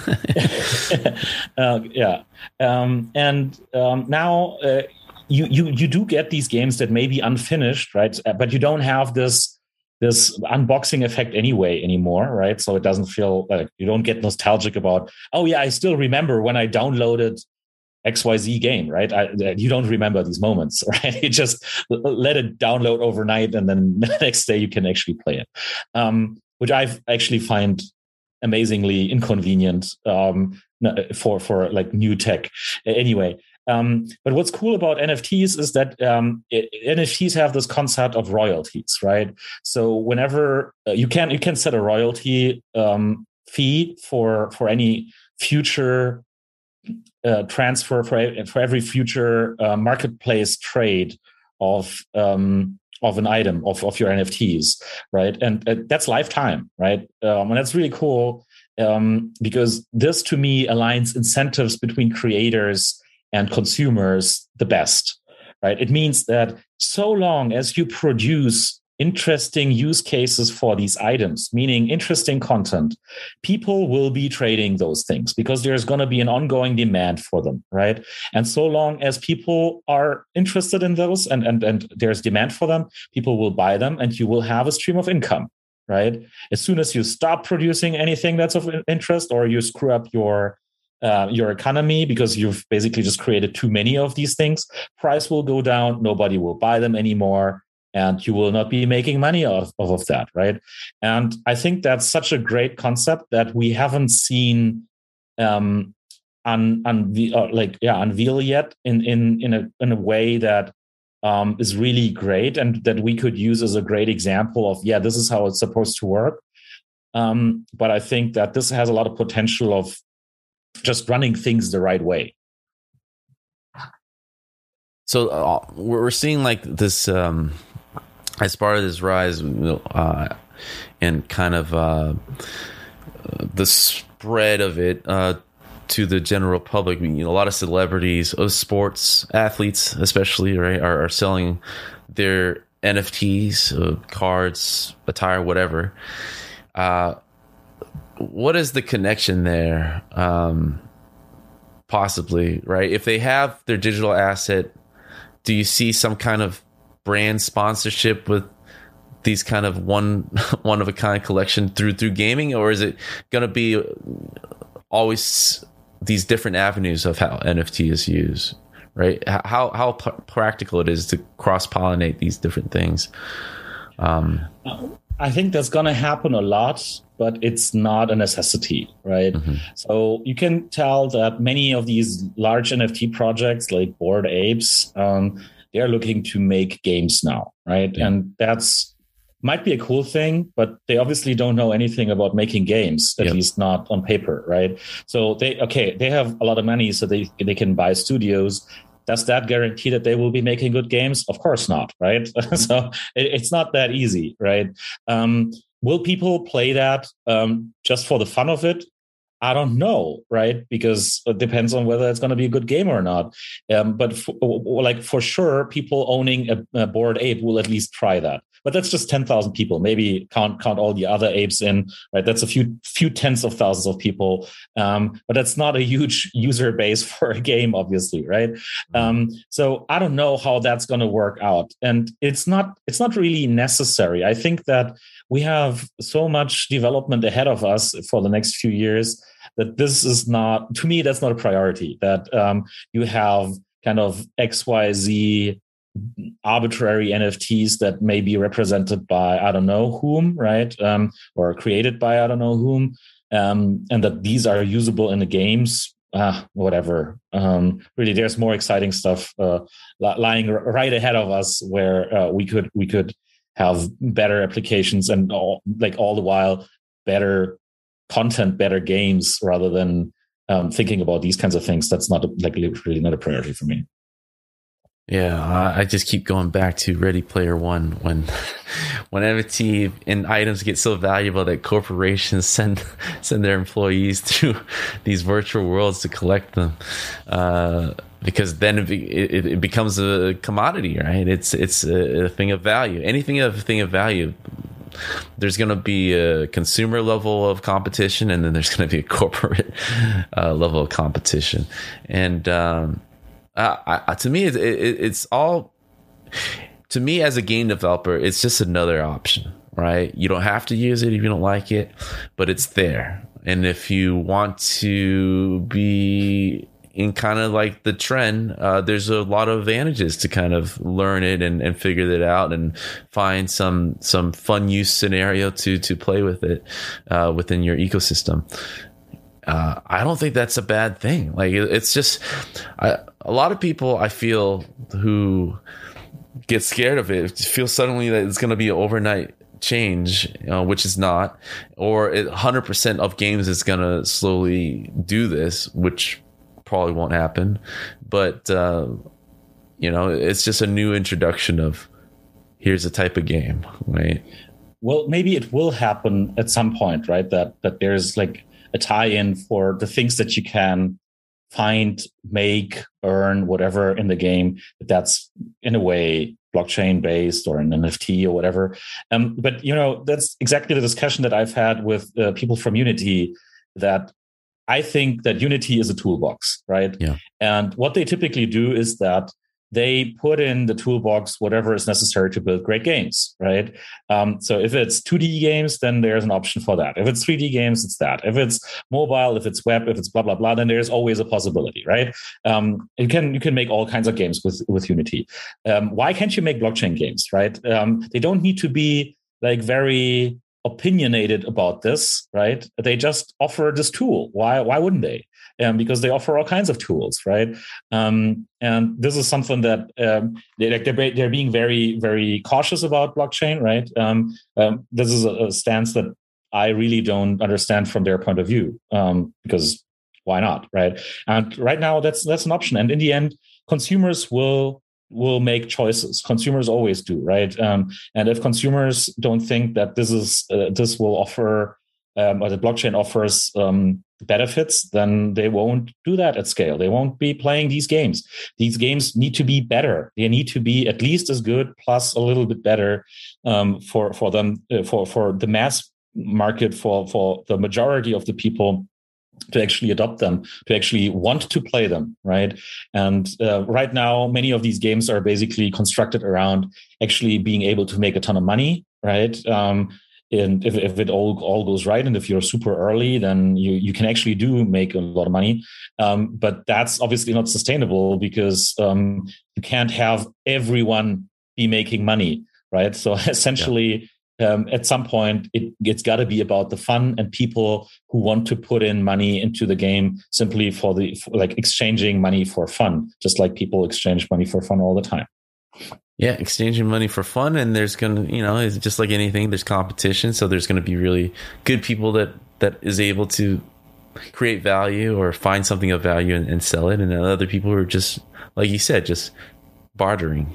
Now you do get these games that may be unfinished, right? But you don't have this unboxing effect anymore, right? So it doesn't feel like you don't get nostalgic about, oh yeah, I still remember when I downloaded XYZ game, right? You don't remember these moments, right? You just let it download overnight and then the next day you can actually play it, which I actually find amazingly inconvenient for like new tech. Anyway, but what's cool about NFTs is that NFTs have this concept of royalties, right? So whenever you can set a royalty fee for any future transfer, for every future marketplace trade of an item of your NFTs, right? And that's lifetime, right? And that's really cool because this, to me, aligns incentives between creators and consumers the best, right? It means that so long as you produce interesting use cases for these items, meaning interesting content, people will be trading those things because there's going to be an ongoing demand for them, right? And so long as people are interested in those and there's demand for them, people will buy them and you will have a stream of income, right? As soon as you stop producing anything that's of interest or you screw up your economy because you've basically just created too many of these things, price will go down, nobody will buy them anymore, and you will not be making money off of that, right? And I think that's such a great concept that we haven't seen unveil yet in a way that is really great and that we could use as a great example of, this is how it's supposed to work. But I think that this has a lot of potential of just running things the right way. So we're seeing like this as part of this rise and kind of the spread of it to the general public. A lot of celebrities, sports athletes especially, right, are selling their NFTs, cards, attire, whatever. What is the connection there? Possibly, right? If they have their digital asset, do you see some kind of brand sponsorship with these kind of one of a kind collection through gaming, or is it going to be always these different avenues of how NFT is used, right? How practical it is to cross pollinate these different things. I think that's going to happen a lot, but it's not a necessity, right? Mm-hmm. So you can tell that many of these large NFT projects like Bored Apes, they're looking to make games now, right? Yeah. And that's might be a cool thing, but they obviously don't know anything about making games, at least not on paper, right? So they have a lot of money, so they can buy studios. Does that guarantee that they will be making good games? Of course not, right? So it's not that easy, right? Will people play that just for the fun of it? I don't know, right? Because it depends on whether it's going to be a good game or not. But for sure, people owning a Bored Ape will at least try that. But that's just 10,000 people. Maybe count all the other apes in, right? That's a few tens of thousands of people. But that's not a huge user base for a game, obviously, right? So I don't know how that's going to work out, and it's not really necessary. I think that we have so much development ahead of us for the next few years that this is not, to me, that's not a priority. That you have kind of XYZ arbitrary NFTs that may be represented by I don't know whom, right? Or created by I don't know whom, and that these are usable in the games. Whatever. Really, there's more exciting stuff lying right ahead of us where we could have better applications and all the while better content, better games, rather than thinking about these kinds of things. That's not really not a priority for me. Yeah, I just keep going back to Ready Player One when NFT and items get so valuable that corporations send their employees to these virtual worlds to collect them, because then it becomes a commodity, right? It's a thing of value. Anything of a thing of value. There's going to be a consumer level of competition, and then there's going to be a corporate level of competition, and to me, it's all. To me, as a game developer, it's just another option, right? You don't have to use it if you don't like it, but it's there. And if you want to be in kind of like the trend, there's a lot of advantages to kind of learn it and figure that out and find some fun use scenario to play with it within your ecosystem. I don't think that's a bad thing. Like, it's just a lot of people I feel who get scared of it feel suddenly that it's going to be an overnight change, which is not, or 100% of games is going to slowly do this, which probably won't happen. But it's just a new introduction of here's a type of game, right? Well, maybe it will happen at some point, right? That there's like a tie-in for the things that you can find, make, earn, whatever in the game. That's in a way blockchain based or an NFT or whatever. But that's exactly the discussion that I've had with people from Unity, that I think that Unity is a toolbox, right? Yeah. And what they typically do is that they put in the toolbox whatever is necessary to build great games, right? So if it's 2D games, then there's an option for that. If it's 3D games, it's that. If it's mobile, if it's web, if it's blah, blah, blah, then there's always a possibility, right? You can make all kinds of games with Unity. Why can't you make blockchain games, right? They don't need to be like very opinionated about this, right? They just offer this tool. Why wouldn't they? Because they offer all kinds of tools, right? And this is something that they're being very, very cautious about blockchain, right? This is a stance that I really don't understand from their point of view, because why not, right? And right now, that's an option. And in the end, consumers will make choices. Consumers always do, right? And if consumers don't think that this will offer, or the blockchain offers benefits, then they won't do that at scale. They won't be playing these games. These games need to be better. They need to be at least as good, plus a little bit better for them, for the mass market, for the majority of the people to actually adopt them, to actually want to play them, right? And right now, many of these games are basically constructed around actually being able to make a ton of money, right? And if it all goes right, and if you're super early, then you can actually make a lot of money. But that's obviously not sustainable, because you can't have everyone be making money, right? So essentially, at some point, it's got to be about the fun and people who want to put in money into the game simply for exchanging money for fun, just like people exchange money for fun all the time. Yeah, exchanging money for fun, and there's going to, it's just like anything, there's competition. So there's going to be really good people that is able to create value or find something of value and sell it, and then other people who are just, like you said, just bartering.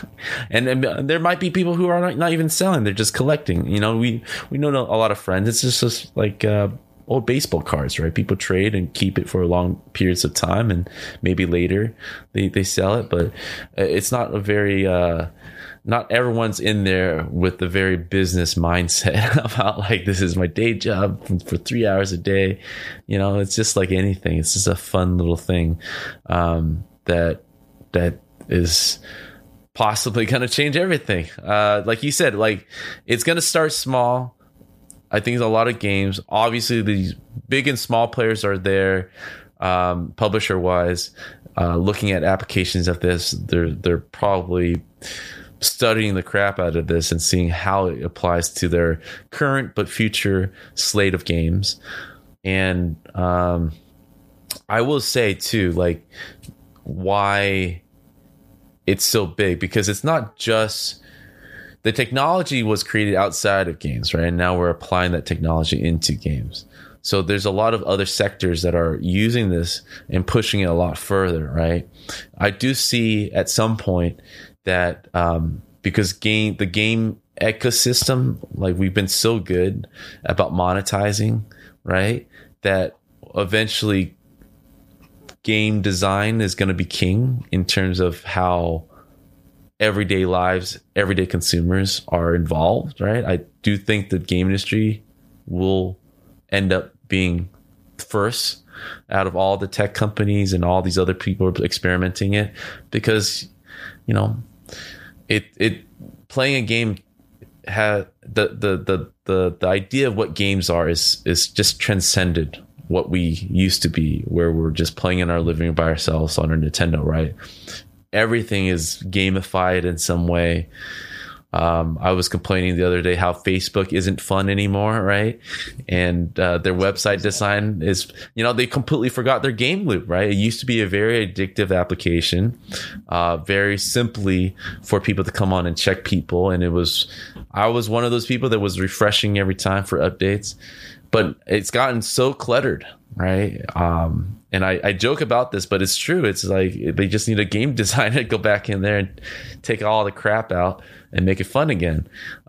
and there might be people who are not even selling, they're just collecting. We know a lot of friends. It's just like old baseball cards, right? People trade and keep it for long periods of time, and maybe later they sell it. But it's not a very not everyone's in there with the very business mindset about like, this is my day job for 3 hours a day. You know, it's just like anything. It's just a fun little thing that is possibly going to change everything. Like you said, like, it's going to start small. I think there's a lot of games. Obviously, these big and small players are there, publisher wise, looking at applications of this. They're probably studying the crap out of this and seeing how it applies to their current but future slate of games. And I will say too, like, why it's so big, because it's not just the technology was created outside of games, right? And now we're applying that technology into games. So there's a lot of other sectors that are using this and pushing it a lot further, right? I do see at some point that because the game ecosystem, like, we've been so good about monetizing, right, that eventually game design is going to be king in terms of how everyday lives, everyday consumers are involved, right? I do think the game industry will end up being first out of all the tech companies and all these other people experimenting it, because, you know, it playing a game has the idea of what games are is just transcended what we used to be, where we're just playing in our living room by ourselves on our Nintendo, right? Everything is gamified in some way. I was complaining the other day how Facebook isn't fun anymore, right? And their website design is, you know, they completely forgot their game loop, right? It used to be a very addictive application, very simply for people to come on and check people. And I was one of those people that was refreshing every time for updates, but it's gotten so cluttered, right? And I joke about this, but it's true. It's like they just need a game designer to go back in there and take all the crap out and make it fun again.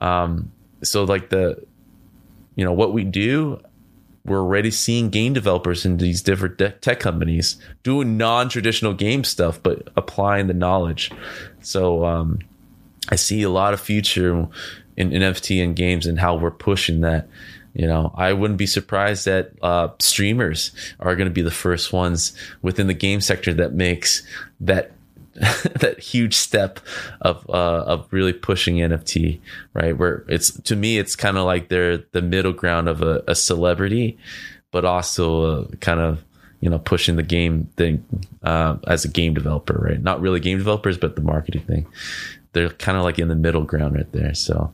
So like what we do, we're already seeing game developers in these different tech companies doing non-traditional game stuff, but applying the knowledge. So I see a lot of future in NFT and games and how we're pushing that. You know, I wouldn't be surprised that streamers are going to be the first ones within the game sector that makes that that huge step of really pushing NFT, right? Where to me, it's kind of like they're the middle ground of a celebrity, but also kind of, you know, pushing the game thing as a game developer, right? Not really game developers, but the marketing thing. They're kind of like in the middle ground right there. So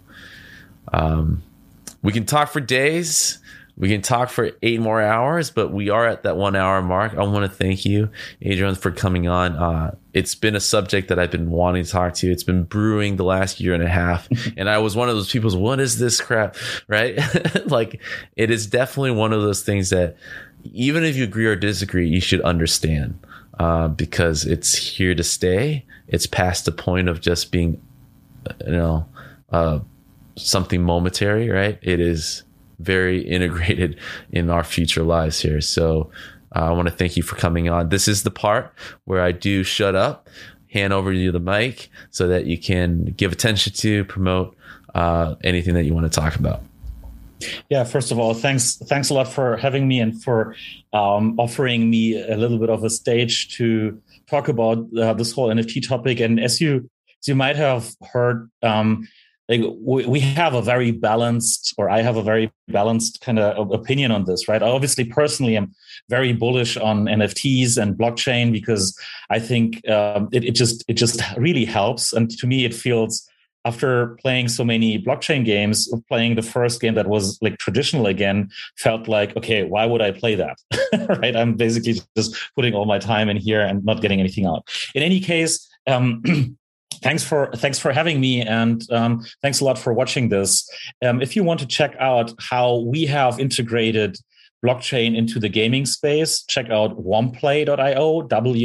we can talk for days. We can talk for 8 more hours, but we are at that 1 hour mark. I want to thank you, Adrian, for coming on. It's been a subject that I've been wanting to talk to you. It's been brewing the last year and a half. And I was one of those people, what is this crap? Right? Like, it is definitely one of those things that even if you agree or disagree, you should understand, because it's here to stay. It's past the point of just being, something momentary, right? It is very integrated in our future lives here. So I want to thank you for coming on. This is the part where I do shut up, hand over to you the mic so that you can give attention to, promote anything that you want to talk about. Yeah, first of all, thanks a lot for having me and for offering me a little bit of a stage to talk about this whole NFT topic. And as you might have heard, we have a very balanced, or I have a very balanced kind of opinion on this, right? I obviously personally am very bullish on NFTs and blockchain because I think it just really helps. And to me, it feels, after playing so many blockchain games, playing the first game that was like traditional again felt like, okay, why would I play that? Right? I'm basically just putting all my time in here and not getting anything out. In any case, Thanks for having me, and thanks a lot for watching this. If you want to check out how we have integrated blockchain into the gaming space, check out womplay.io,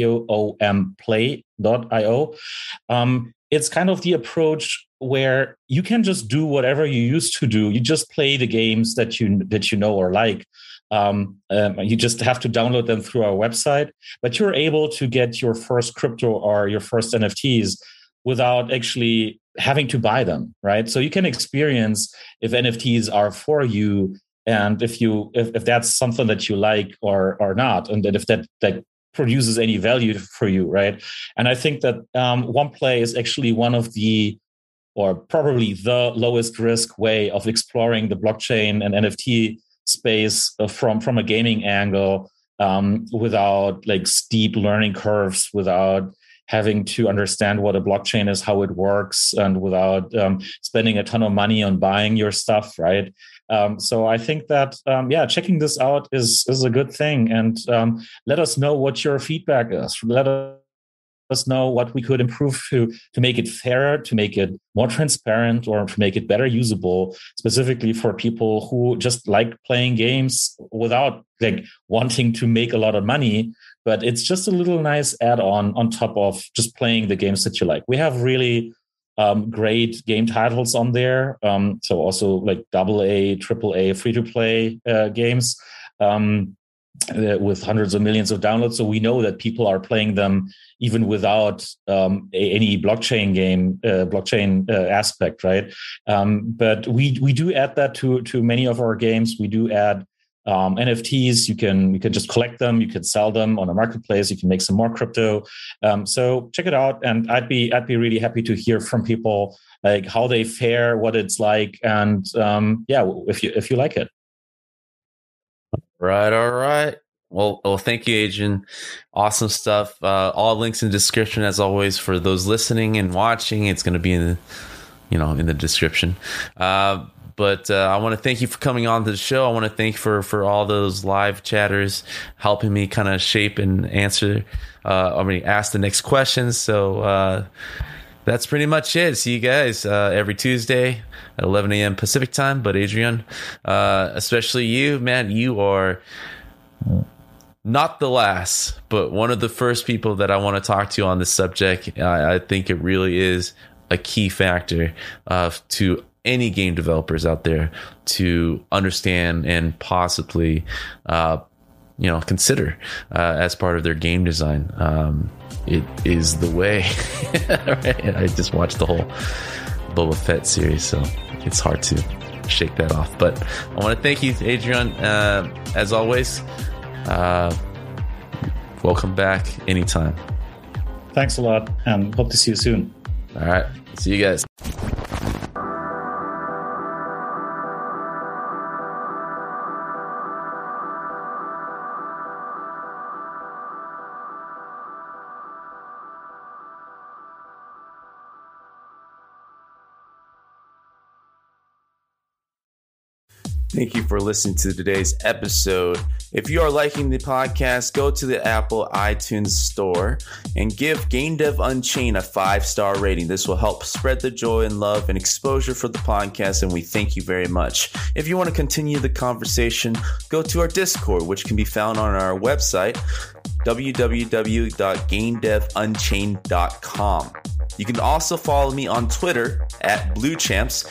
WOM play.io. It's kind of the approach where you can just do whatever you used to do. You just play the games that you know or like. You just have to download them through our website, but you're able to get your first crypto or your first NFTs without actually having to buy them, right? So you can experience if NFTs are for you, and if that's something that you like or not, and that if that produces any value for you, right? And I think that OnePlay is actually one of the, or probably the lowest risk way of exploring the blockchain and NFT space from a gaming angle, without like steep learning curves, without having to understand what a blockchain is, how it works, and without spending a ton of money on buying your stuff, right? So I think that, checking this out is a good thing. And let us know what your feedback is. Let us know what we could improve to make it fairer, to make it more transparent, or to make it better usable, specifically for people who just like playing games without like wanting to make a lot of money. But it's just a little nice add-on on top of just playing the games that you like. We have really great game titles on there. So also like AA, AAA, free-to-play games with hundreds of millions of downloads. So we know that people are playing them even without any blockchain aspect, right? But we do add that to many of our games. We do add NFTs. You can just collect them. You can sell them on a marketplace. You can make some more crypto. So check it out, and I'd be really happy to hear from people like how they fare, what it's like, and if you like it. Right. All right. Well, thank you, Adrian. Awesome stuff. All links in the description, as always, for those listening and watching. It's going to be in the description. But I want to thank you for coming on to the show. I want to thank for all those live chatters helping me kind of shape and ask the next questions. So that's pretty much it. See you guys every Tuesday at 11 a.m. Pacific time. But Adrian, especially you, man, you are not the last, but one of the first people that I want to talk to on this subject. I think it really is a key factor to any game developers out there to understand and possibly, consider as part of their game design. It is the way. Right? I just watched the whole Boba Fett series, so it's hard to shake that off. But I want to thank you, Adrian. As always, welcome back anytime. Thanks a lot, and hope to see you soon. All right. See you guys. Thank you for listening to today's episode. If you are liking the podcast, go to the Apple iTunes store and give Game Dev Unchained a 5-star rating. This will help spread the joy and love and exposure for the podcast, and we thank you very much. If you want to continue the conversation, go to our Discord, which can be found on our website, www.gamedevunchained.com. You can also follow me on Twitter at BlueChamps,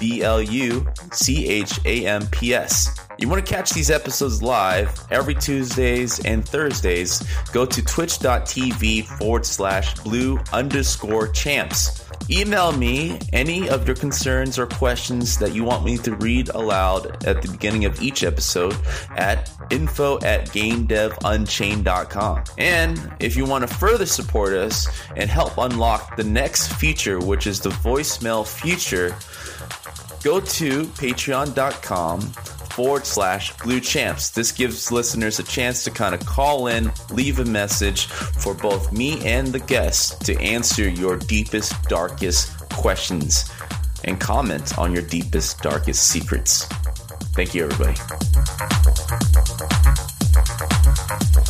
BLUCHAMPS. You want to catch these episodes live every Tuesdays and Thursdays, go to twitch.tv/blue_champs. Email me any of your concerns or questions that you want me to read aloud at the beginning of each episode at info@gamedevunchained.com. And if you want to further support us and help unlock the next feature, which is the voicemail feature, go to patreon.com/BlueChamps. This gives listeners a chance to kind of call in, leave a message for both me and the guests to answer your deepest, darkest questions and comment on your deepest, darkest secrets. Thank you, everybody.